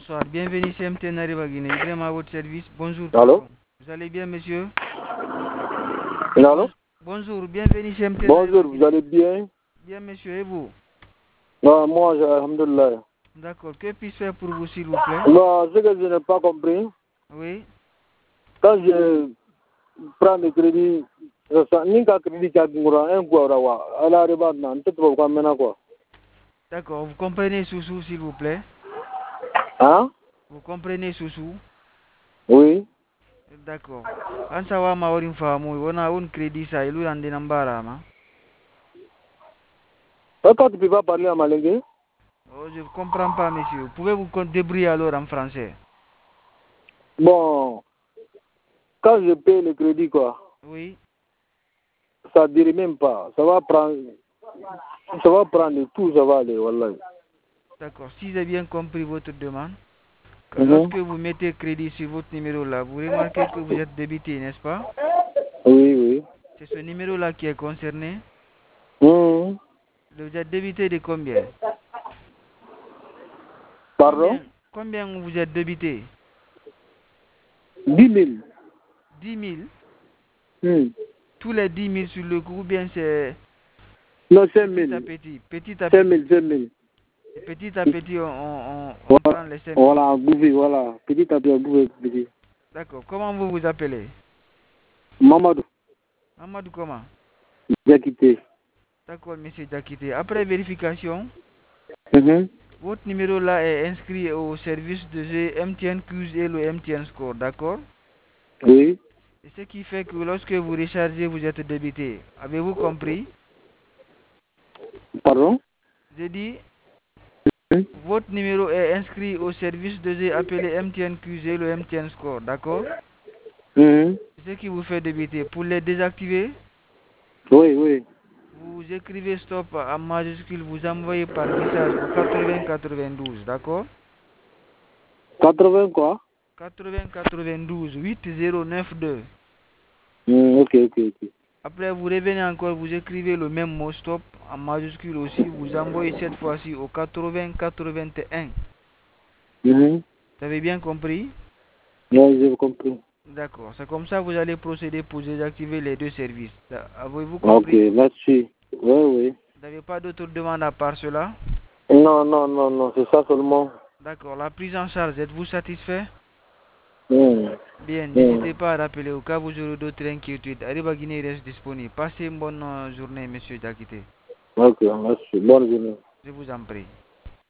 Bonsoir, bienvenue chez MTN Arriva Guinée. Ibrahim à votre service. Bonjour, Allô? patron. Vous allez bien, monsieur? Allô? Bonjour, bienvenue chez MTN Arriva Bonjour, vous Guinée. allez bien? Bien, monsieur, et vous? Non, moi, alhamdoulilah. D'accord, que puis-je faire pour vous, s'il vous plaît? Non, ce que je n'ai pas compris, Oui, quand je prends le crédit, ni ka crédit qui a un quoi, à la rébande, non, tout va comme maintenant quoi. d'accord, vous comprenez Soussou, s'il vous plaît? Hein? Vous comprenez Soussou? Oui. D'accord. Quand ça va, Maorim Famou, on a un crédit, ça, il y a un dénambarama. Pourquoi tu ne peux pas parler en malingé? Oh, je ne comprends pas, monsieur. Pouvez-vous débrouiller alors en français? Bon, quand je paye le crédit, quoi, Oui, ça ne dirait même pas. Ça va prendre tout, ça va aller, wallah. d'accord. Si j'ai bien compris votre demande, que Mhm. lorsque vous mettez crédit sur votre numéro là, vous remarquez que vous êtes débité, n'est-ce pas? Oui, oui. C'est ce numéro là qui est concerné. Mhm. Vous êtes débité de combien? Pardon? Combien vous êtes débité? 10 000. 10 000? Hmm. Tous les 10 000 sur le coup, ou bien c'est Non, 5 petit 000. à petit? Petit à 5 000, petit. 5 000. Et petit à petit, on Voilà, prend les 5 000. voilà, bouffé, voilà. Petit à petit, petit. D'accord. Comment vous vous appelez? Mamadou, Amadou comment? j'ai quitté. D'accord, monsieur Jakite. Après vérification, Mhm. votre numéro là est inscrit au service de jeu MTN Quiz et le MTN Score, d'accord? Oui, Et ce qui fait que lorsque vous rechargez, vous êtes débité. Avez-vous compris? pardon? J'ai dit, Mhm. votre numéro est inscrit au service de jeu appelé MTN Quiz et le MTN Score, d'accord? Mhm. Ce qui vous fait débiter. Pour les désactiver, Oui, oui. vous écrivez stop en majuscule, vous envoyez par message au 80 92, d'accord? 80 quoi? 80 92 8092. Ok, ok, ok. Après, vous revenez encore, vous écrivez le même mot stop en majuscule aussi, vous envoyez cette fois-ci au 80 81. Mhm. Vous avez bien compris? Oui, j'ai compris. D'accord. C'est comme ça que vous allez procéder pour désactiver les deux services. Avez-vous Ok, compris? merci. Oui, oui. Vous n'avez pas d'autres demandes à part cela? Non, non, non, non, c'est ça seulement. D'accord. La prise en charge, êtes-vous satisfait? Mhm. Bien, Mhm. n'hésitez pas à rappeler au cas où vous aurez d'autres inquiétudes. Arriba Guinée reste disponible. Passez une bonne journée, monsieur Jakite. Ok, merci. Bonne journée. Je vous en prie.